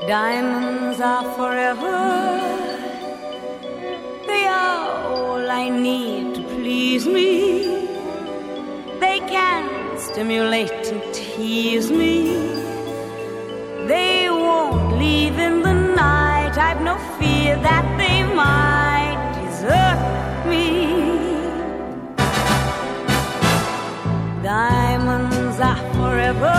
Diamonds are forever. They are all I need to please me. They can stimulate and tease me. They won't leave in the night. I've no fear that they might desert me. Diamonds are forever.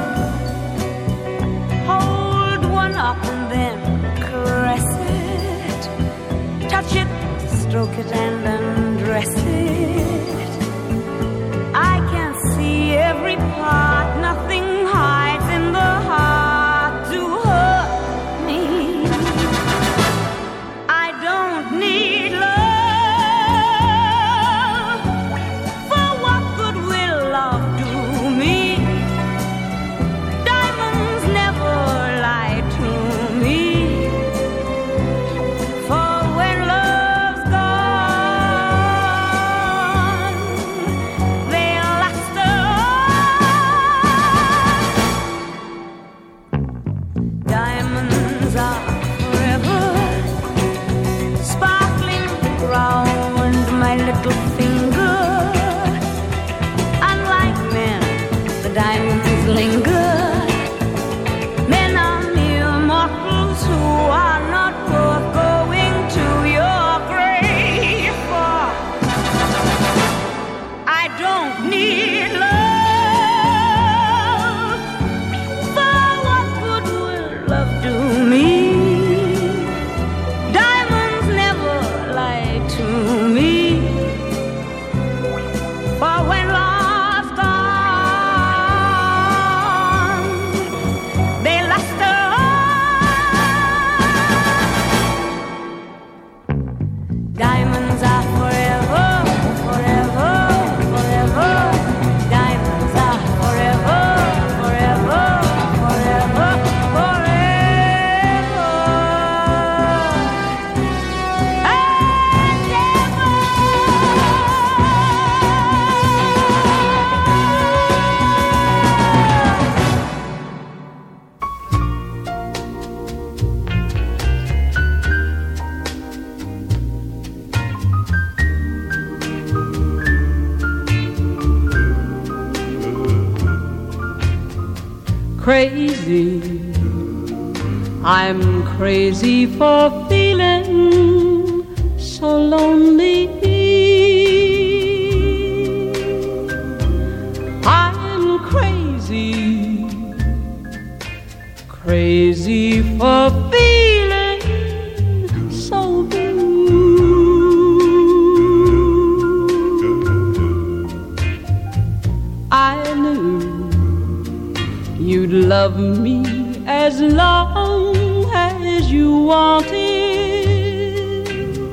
Hold one up and then caress it. Touch it, stroke it and undress it. I can see every part. Nothing hides in the heart to hurt me. I don't need love. For what good will love do me? Diamonds never lie to me. For when love's gone, they'll last on. Diamonds are forever. Sparkling round my little finger. Unlike men, the diamonds linger. Men are mere mortals who are not worth going to your grave for. I don't need love. For what good will love do me? Diamonds never lie to me. For when love's gone, they last on. Diamonds are forever, forever, forever. Diamonds are forever, forever, forever, forever. And ever. Crazy, I'm crazy for feeling so lonely. I'm crazy, crazy for feeling so blue. I knew you'd love me as long as you wanted,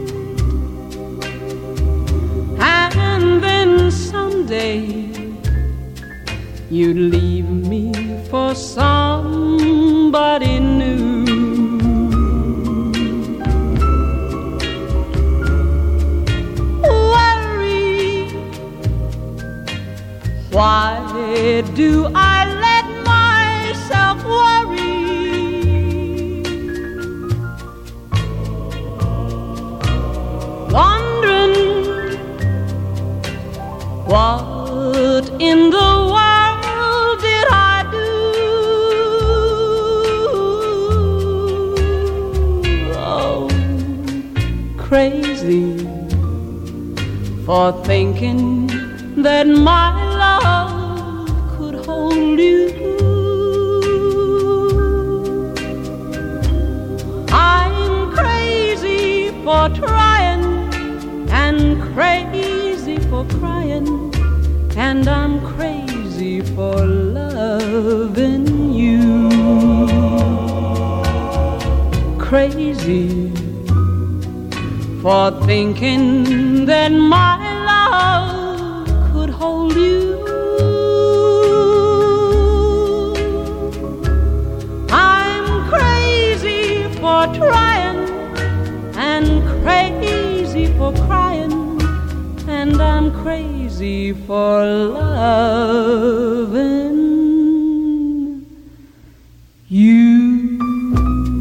and then someday you'd leave me for somebody new. Worry, why do I let myself worry? Wondering what in the world did I do? Oh, crazy for thinking that my love could hold you. I'm crazy for trying and crazy for crying, and I'm crazy for loving you. Crazy for thinking that my love could hold you. I'm crazy for trying and crazy for crying, and I'm crazy for loving you.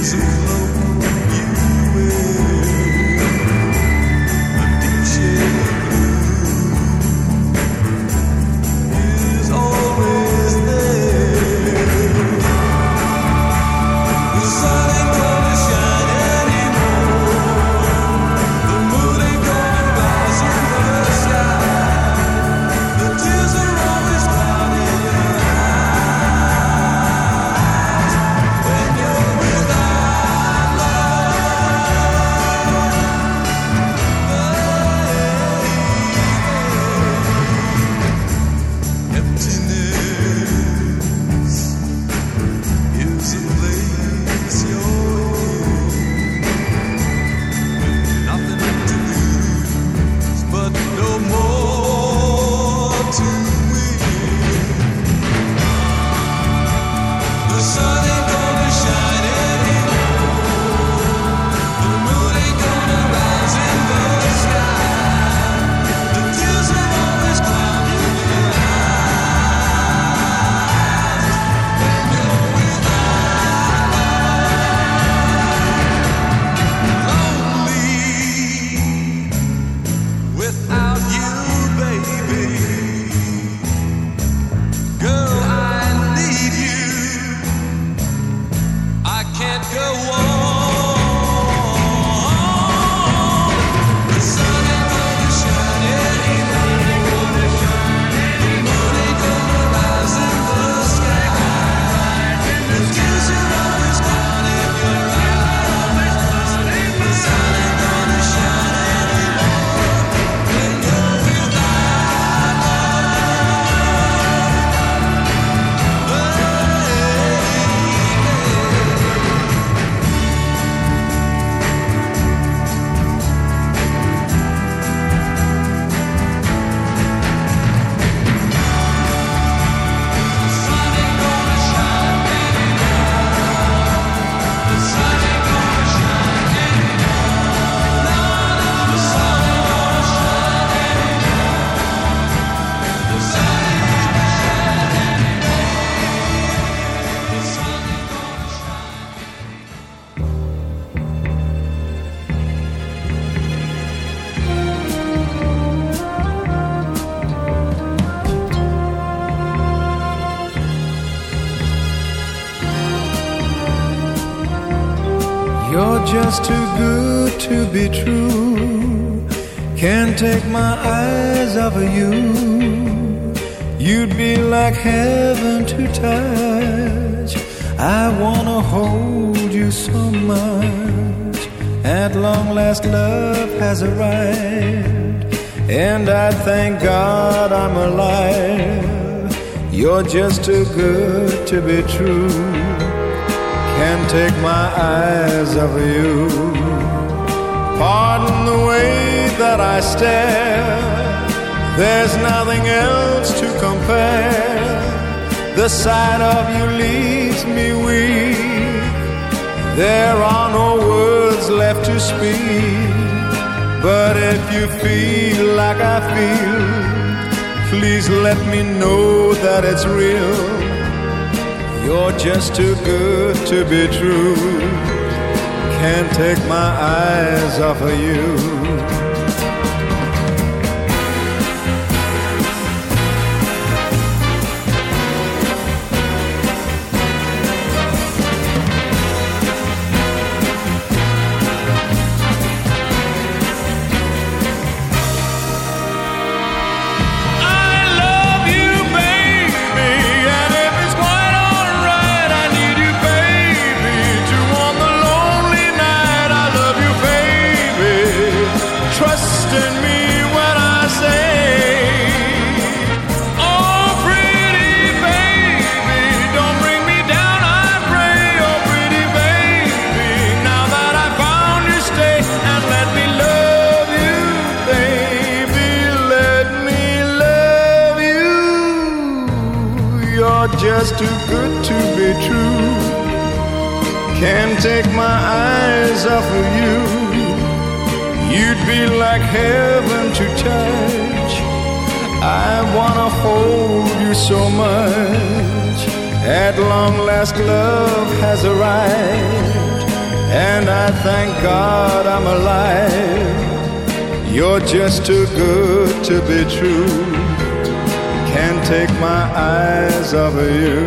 You're just too good to be true. Can't take my eyes off of you. You'd be like heaven to touch. I wanna hold you so much. At long last love has arrived, and I thank God I'm alive. You're just too good to be true. Can't take my eyes off of you. Pardon the way that I stare. There's nothing else to compare. The sight of you leaves me weak. There are no words left to speak. But if you feel like I feel, please let me know that it's real. You're just too good to be true. Can't take my eyes off of you. Just too good to be true. Can't take my eyes off of you. You'd be like heaven to touch. I wanna hold you so much. At long last love has arrived, I thank God I'm alive. You're just too good to be true. Can't take my eyes off of you.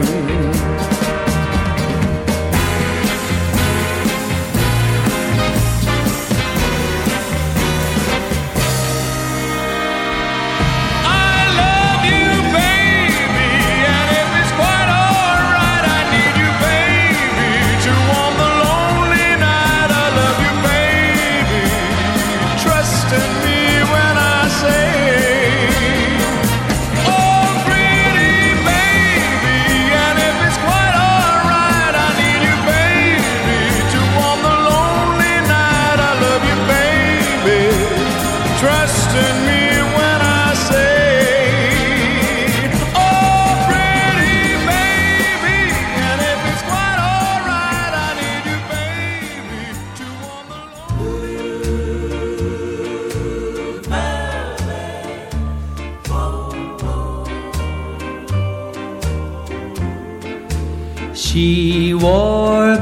She wore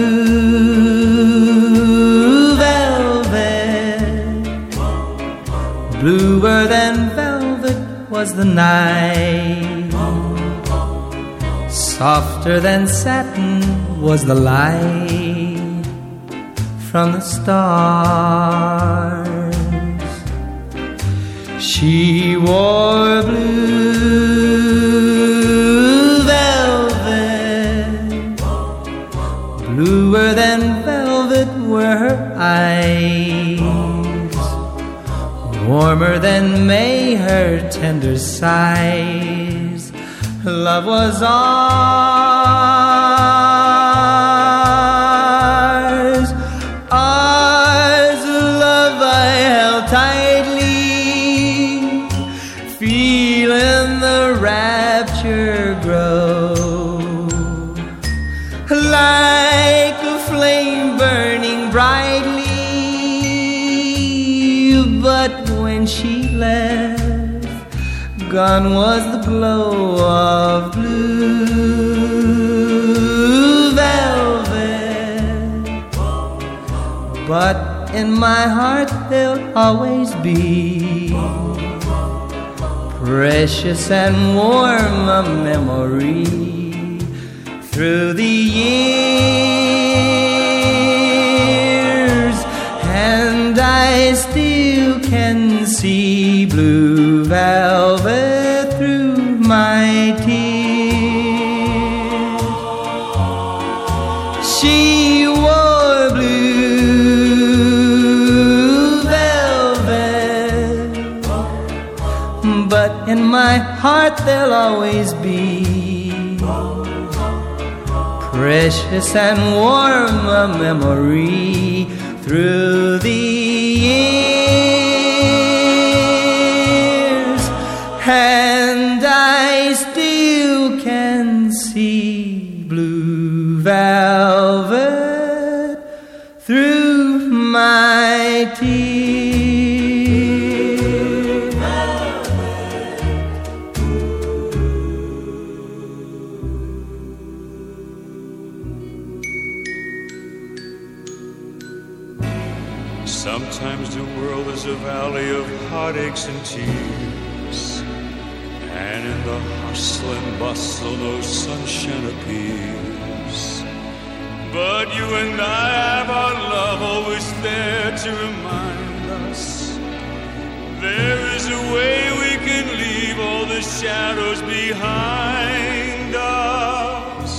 blue velvet, bluer than velvet was the night, softer than satin was the light from the stars. She wore blue velvet, bluer than velvet were her eyes, warmer than May her tender sighs. Love was ours, ours, love I held tightly, feeling the rapture grow, like a flame burning brightly. But when she left, gone was the glow of blue velvet. But in my heart there'll always be precious and warm a memory through the years, and I still can see blue velvet through my tears. She wore blue velvet, but in my heart there'll always be precious and warm a memory through the years, and I still can see blue velvet through my tears. Sometimes the world is a valley of heartaches and tears, and in the hustle and bustle no sunshine appears. But you and I have our love always there to remind us there is a way we can leave all the shadows behind us.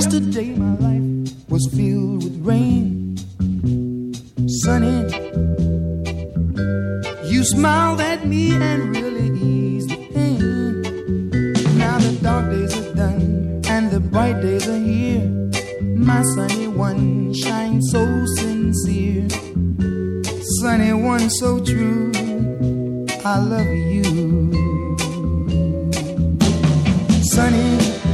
Yesterday my life was filled with rain. Sunny, you smiled at me and really eased the pain. Now the dark days are done and the bright days are here. My sunny one shines so sincere. Sunny one so true, I love you. Sunny,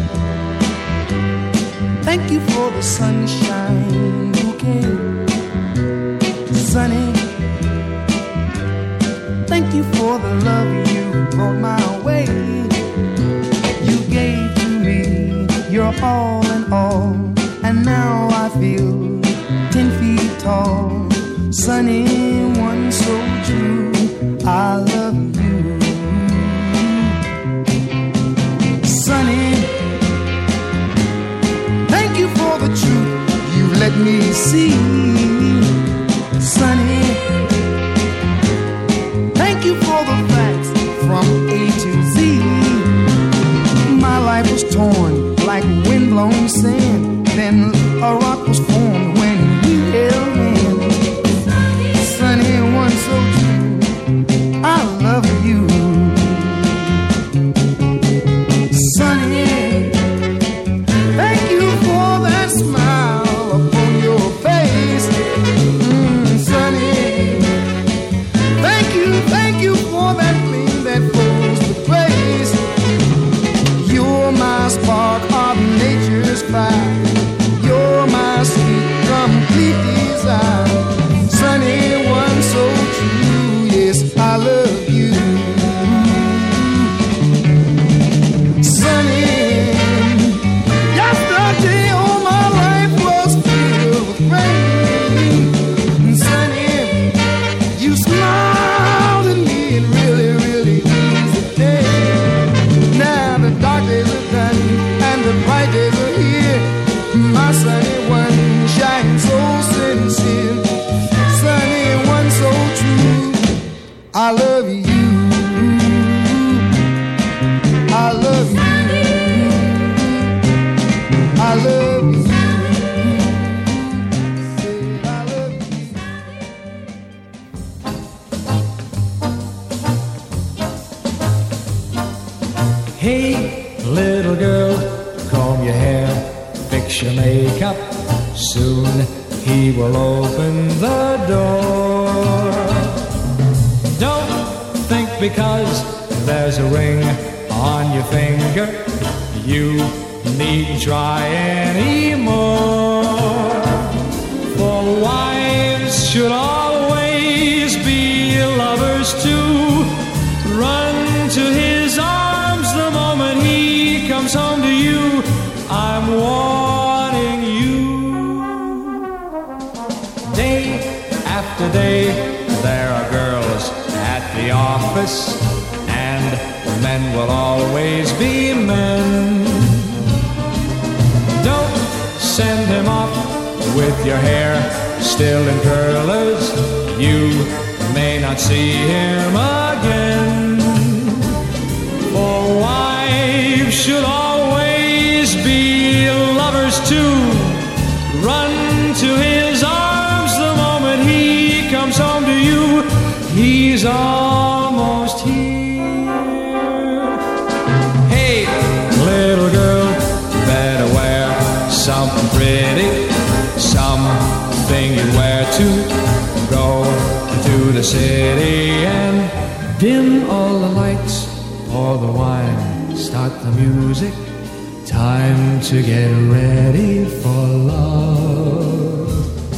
thank you for the sunshine bouquet. Sunny, thank you for the love you brought my way. You gave to me your all in all, and now I feel 10 feet tall. Sunny one so true, I love you. Sunny, thank you for the truth you let me see. Sunny, thank you for the facts from A to Z. My life was torn like windblown sand, then a rock was formed when we held hands. Sunny one so true, I love you. Sunny, thank you for that smile upon your face. Sunny, thank you for that gleam that flows with grace. You're my spark of nature's fire. You're my sweet, complete desire. Sunny one so true, yes, I love you. Sunny, yesterday all my life was filled with rain. Sunny, you smiled at me and really, really eased the day. Now the dark days are done and the bright days are here. My sunny one shines so sincere. Sunny one so true, I love you. I love you. I love you. Said I love you. Hey, little girl, comb your hair, fix your makeup. Soon he will open the door. Don't think because there's a ring on your finger you needn't try anymore. For wives should always be lovers too. Run to his arms the moment he comes home to you. I'm warning you. Day after day there are girls at the office, and men will always be men. Don't send him off with your hair still in curlers. You may not see him again. For wives should always be lovers too. Run to his arms the moment he comes home to you. He's almost here. Hey, little girl, better wear something pretty, something you wear to go to the city. And dim all the lights, pour the wine, start the music. Time to get ready for love.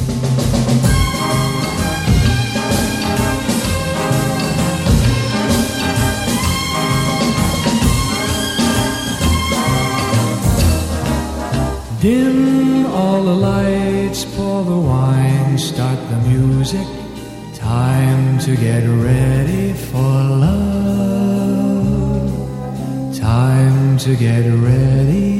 Dim all the lights, pour the wine, start the music. Time to get ready for love. Time to get ready.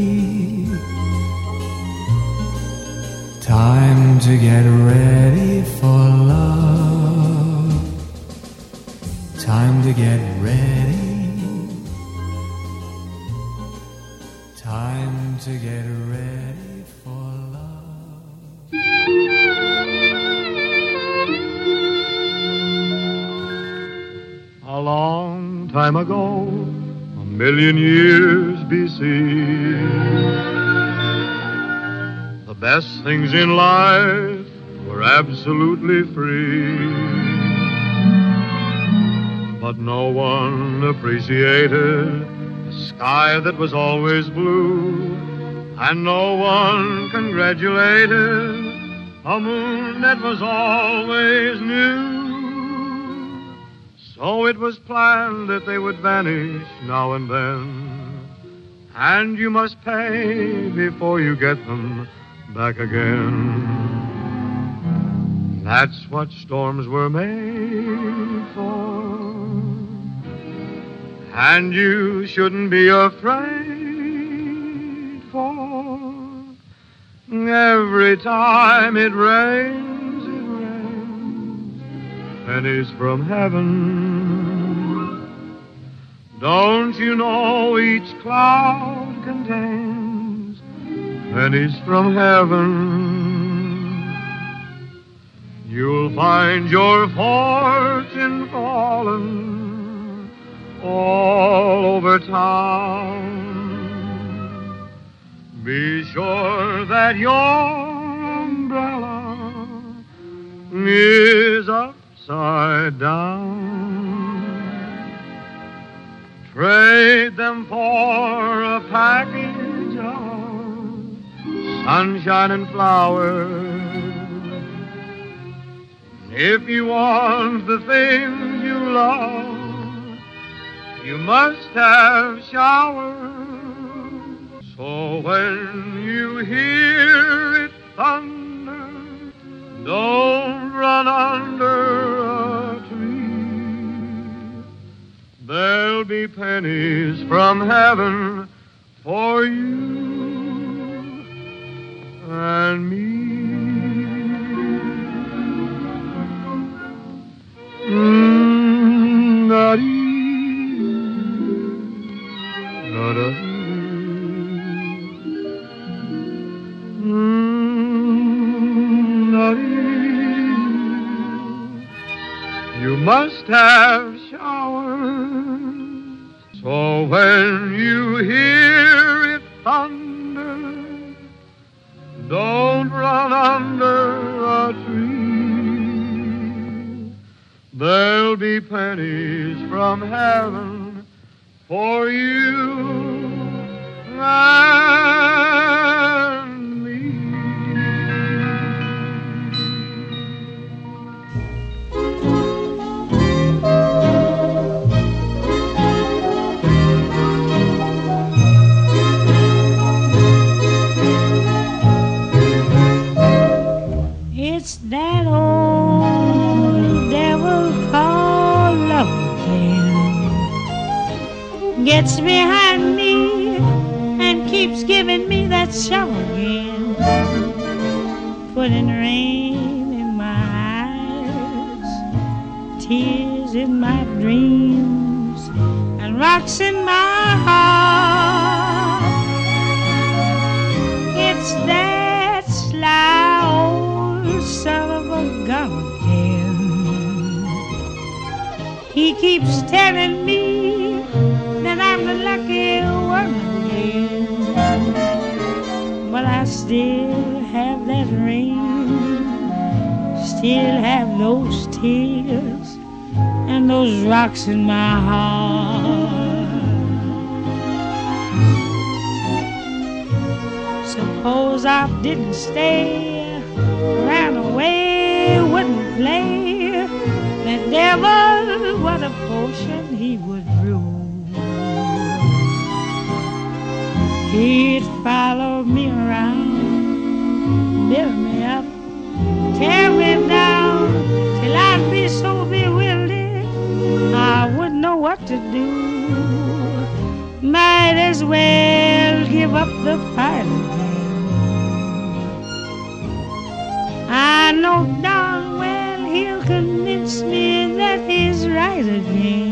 Time to get ready for love. Time to get ready. Time to get ready a long time ago, a million years BC. The best things in life were absolutely free, but no one appreciated the sky that was always blue, and no one congratulated a moon that was always new. So it was planned that they would vanish now and then, and you must pay before you get them back again. That's what storms were made for, and you shouldn't be afraid, for every time it rains, pennies from heaven. Don't you know each cloud contains pennies from heaven? You'll find your fortune fallen all over town. Be sure that your umbrella is upside down. Trade them for a package of sunshine and flowers. If you want the things you love, you must have showers. So when you hear it thunder, don't run under a tree. There'll be pennies from heaven for you and me. You must have showers. So when you hear it thunder, don't run under a tree. There'll be pennies from heaven for you and me. It's that old devil called love again. Gets behind me and keeps giving me that show again. Putting rain in my eyes, tears in my dreams, and rocks in my heart. It's that sly old son of a gun again. He keeps telling me that I'm the lucky one again. But I still have that ring, still have those tears and those rocks in my heart. Suppose I didn't stay, ran away, wouldn't play, the devil, what a potion he would brew. He'd follow me around, build me up, tear me down, till I'd be so bewildered I wouldn't know what to do. Might as well give up the fight again. I know darn well he'll convince me that he's right again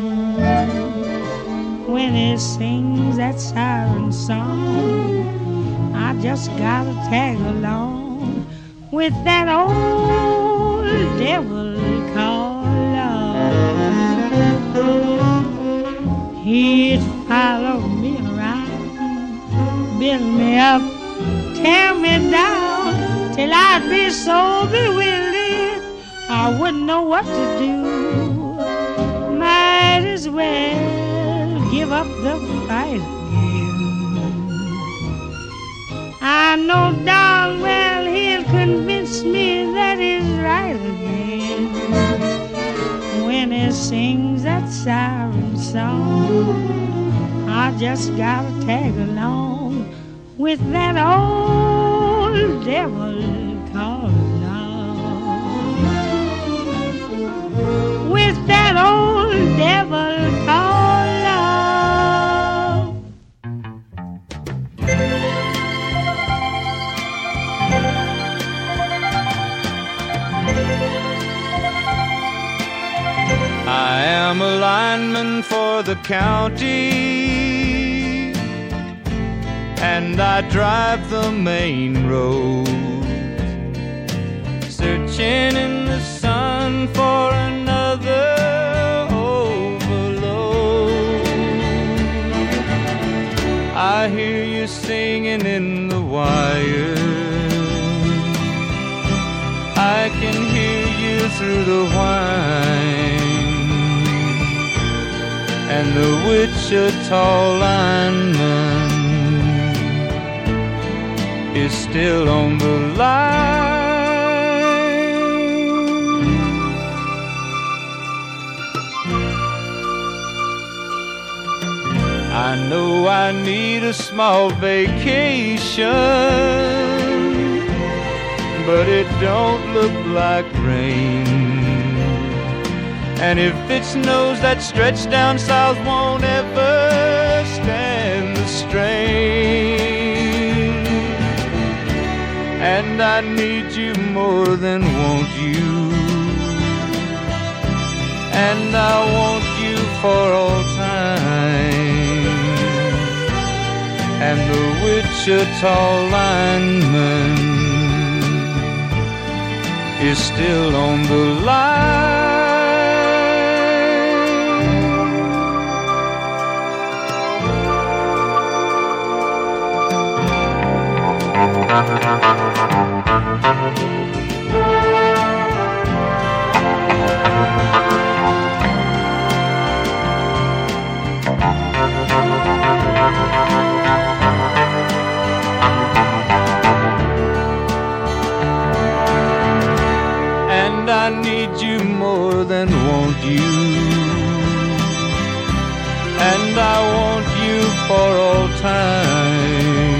when he sings that siren song. I just gotta tag along with that old devil called love. tear me down till I'd be so bewildered I wouldn't know what to do. Might as well give up the fight again. I know darn well he'll convince me that he's right again when he sings that siren song. I just gotta tag along with that old devil called love. With that old devil called love. I am a lineman for the county, and I drive the main road, searching in the sun for another overload. I hear you singing in the wire, I can hear you through the whine, and the Wichita lineman is still on the line. I know I need a small vacation, but it don't look like rain. And if it snows, that stretch down south won't ever stand the strain. And I need you more than want you, and I want you for all time. And the Wichita lineman is still on the line. And I need you more than want you, and I want you for all time.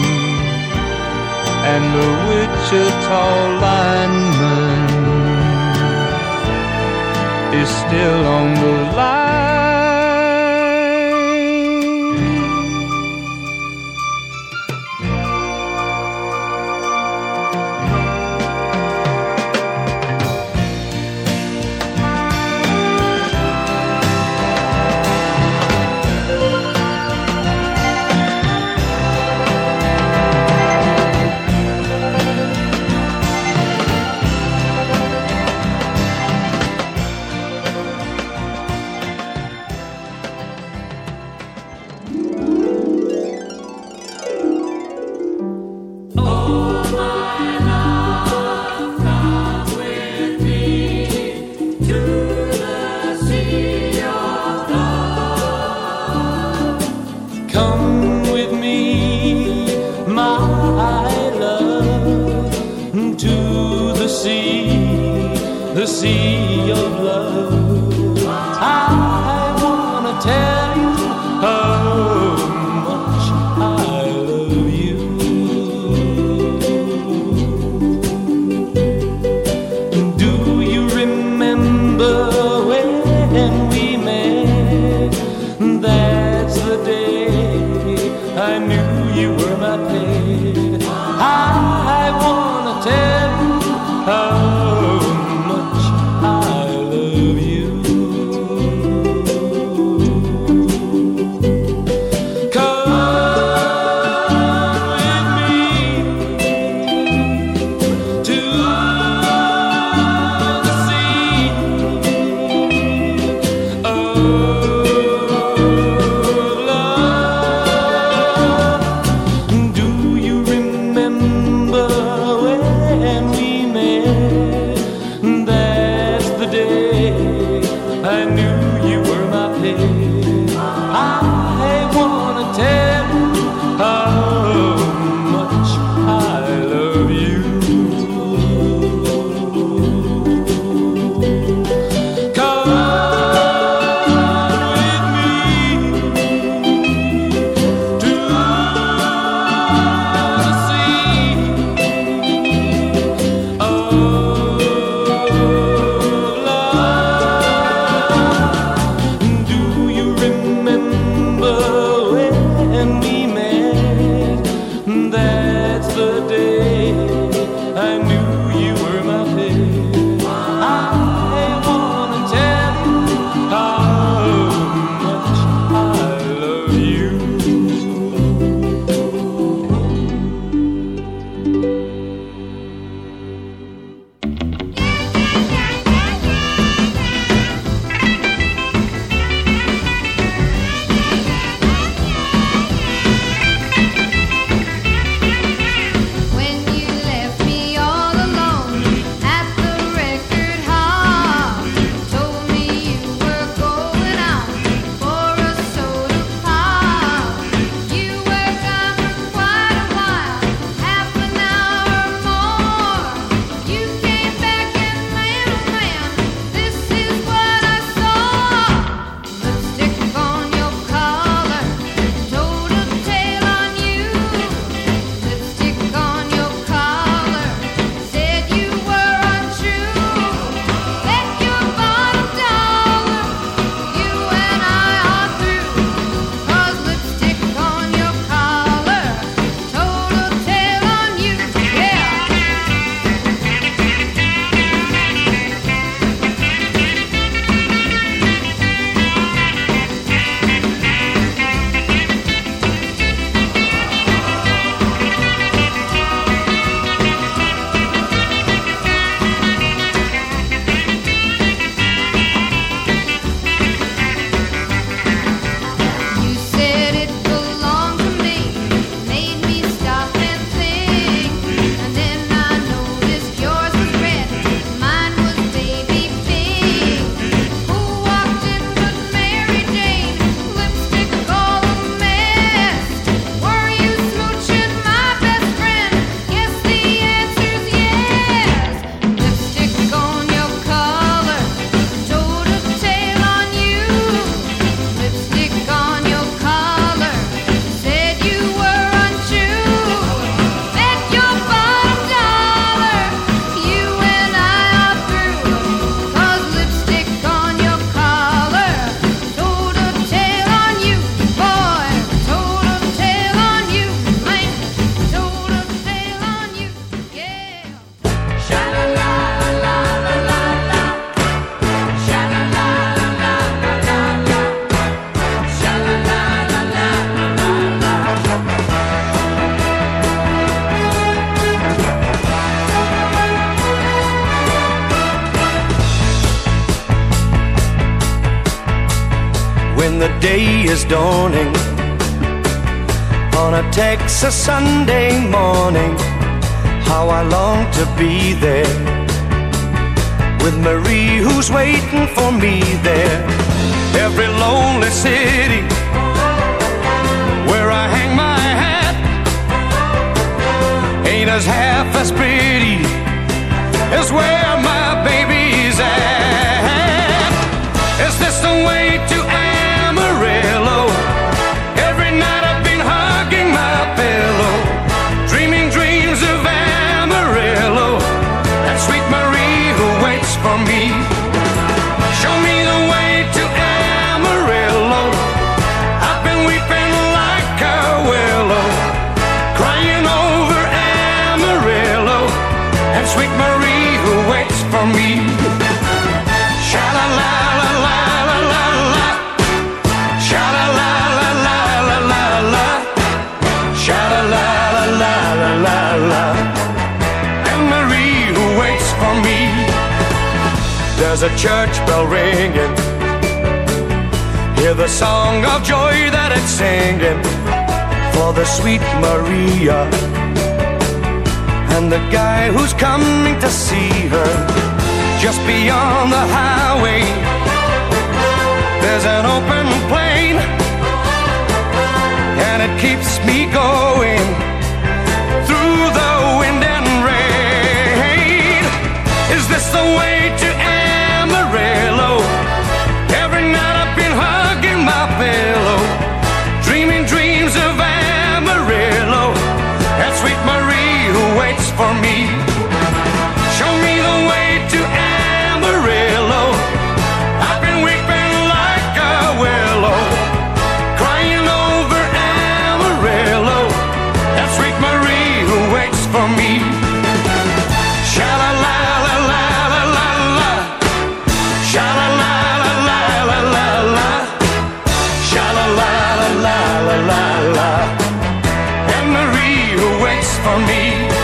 And the Wichita lineman is still on the line. I knew you were my pet. I wanna tell you how much I love you. When the day is dawning on a Texas Sunday morning, how I long to be there with Marie who's waiting for me there. Every lonely city where I hang my hat ain't as half as pretty as where my baby's at. Is this the way to Amarillo? Every night I've been hugging my pillow, dreaming dreams of Amarillo and sweet Marie who waits for me. Show me the way to Amarillo. I've been weeping like a willow, crying over Amarillo and sweet Marie who waits for me. Sha-la-la-la-la-la-la-la, sha-la-la-la-la-la-la-la, sha-la-la-la-la-la-la, and Marie who waits for me. There's a church bell ringing, hear the song of joy that it's singing for the sweet Maria and the guy who's coming to see her just beyond the highway. keeps me going through the wind and rain. Is this the way to Amarillo? Every night I've been hugging my pillow, dreaming dreams of Amarillo, that sweet Marie who waits for me. Show me the way to Amarillo. I've been weeping like a willow, crying over Amarillo, that sweet Marie who waits for me. Sha-la-la-la-la-la-la-la, sha-la-la-la-la-la-la-la, sha-la-la-la-la-la-la, and Marie who waits for me.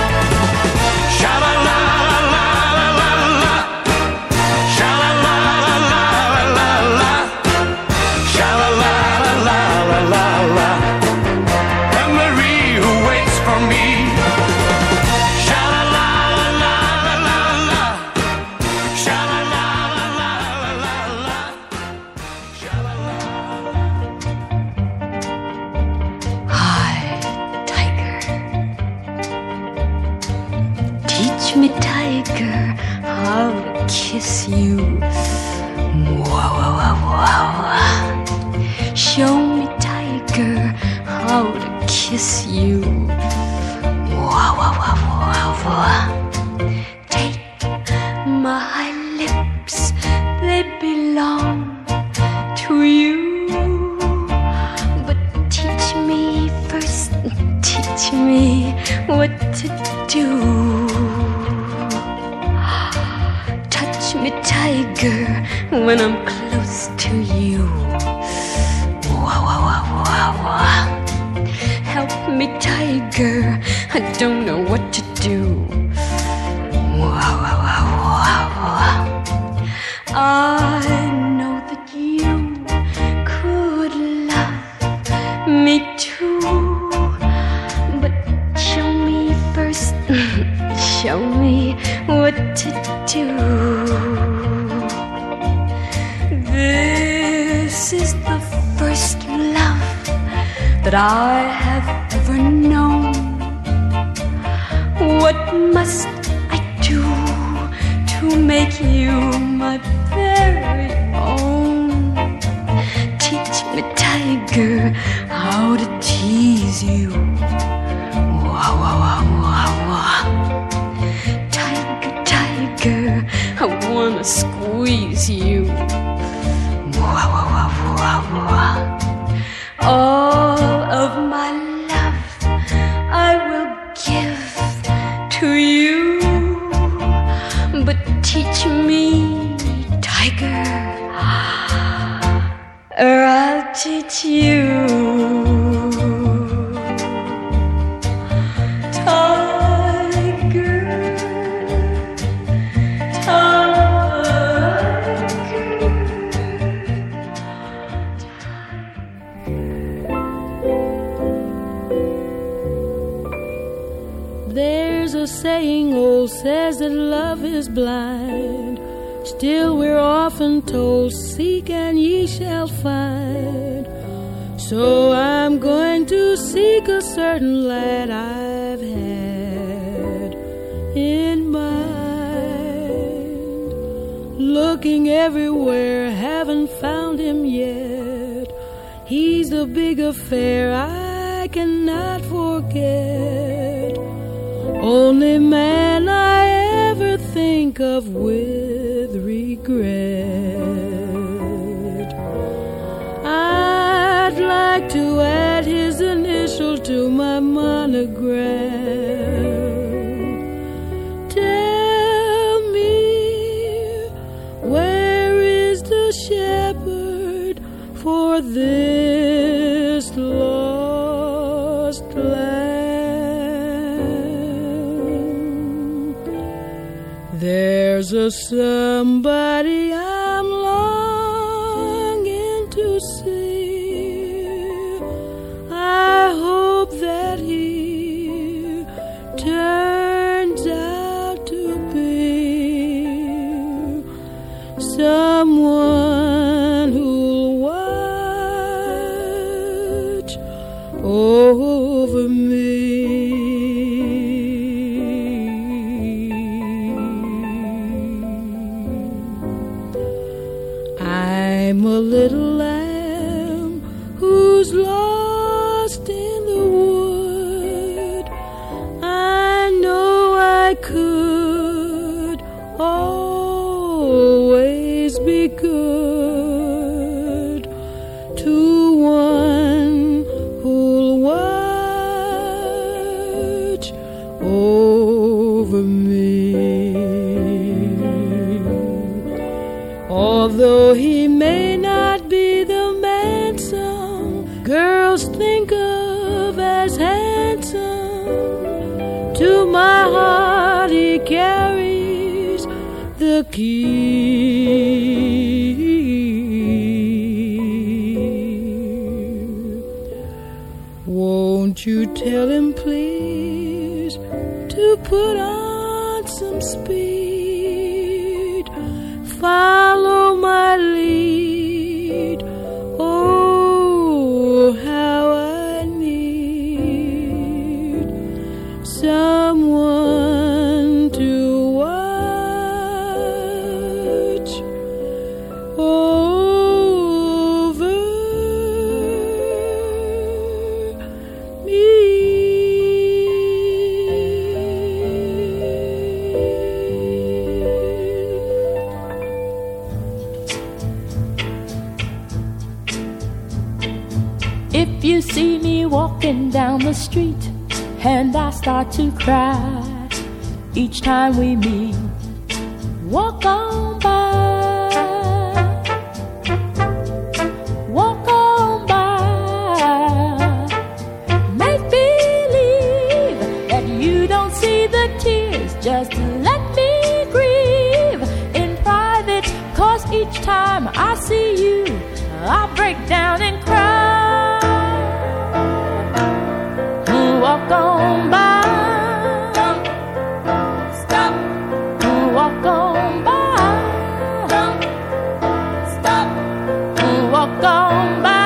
Sha-la-la-la-la-la-la, sha-la-la-la-la-la-la, sha-la-la-la-la-la-la, and Marie who waits for me. Sha-la-la-la-la-la-la, sha-la-la-la-la-la-la, Hi, tiger. Teach me, tiger, how to kiss you. Wow, wow, wow, wow. Show me, tiger, how to kiss you. Wow, wow, wow, wow, wow. Take my lips, they belong to you. But teach me first, teach me what to do. Touch me, tiger, when I'm close to you. Wow, wow, wow, wow, wow. Help me, tiger, I don't know what to do. Wow, wow, wow, wow, wow. I know that you could love me too, but show me first, show me what to do. This is the first love that I have ever known. What must I do to make you my very own? Teach me, tiger, how to tease you. Wow, wow, wow, wow, wow. Tiger, tiger, I wanna squeeze you. Wow, wow, wow, wow, wow. All of my love I will give to you, but teach me, tiger, or I'll teach you. Tiger, There's a saying old says that love is blind. Still we're often told, seek and ye shall find. So I'm going to seek a certain lad I've had in mind. Looking everywhere, haven't found him yet. He's the big affair I cannot forget. Only man I ever think of with regret. I'd like to add his initial to my monogram. Tell me, where is the shepherd for this lost land? There's a somebody I'm longing to see. I hope that he turns out to be someone who'll watch over a little lamb who's lost in the wood. I know I could always be good to one who'll watch over me. Although he may not be the man some girls think of as handsome, to my heart he carries the key. Won't you tell him please to put on some speed, follow my lead. Oh, how I need someone to watch over me. If you see me walking down the street and I start to cry each time we meet, walk on by, walk on by. Make believe that you don't see the tears, just let me grieve in private, 'cause each time I see you I break down and cry. Walk on by, stop, walk on by, stop, walk on by.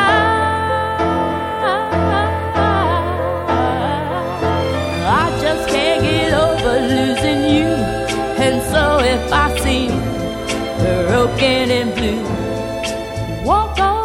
I just can't get over losing you, and so if I seem broken and blue, walk on.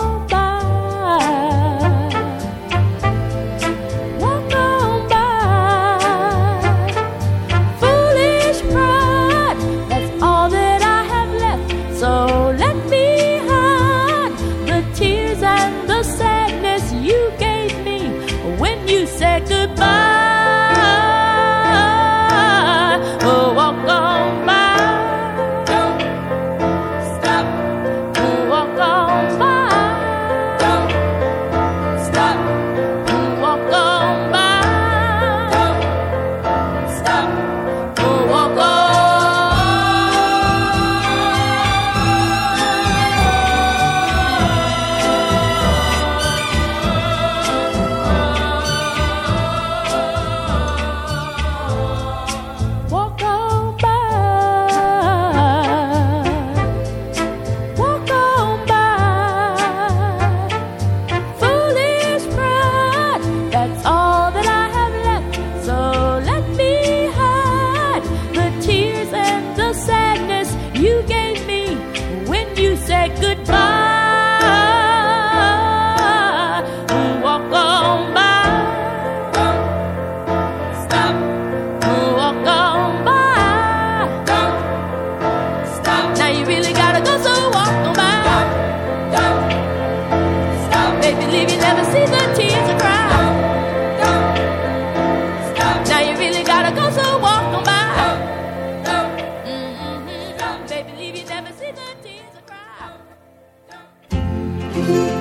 Baby, leave you never see the tears cry.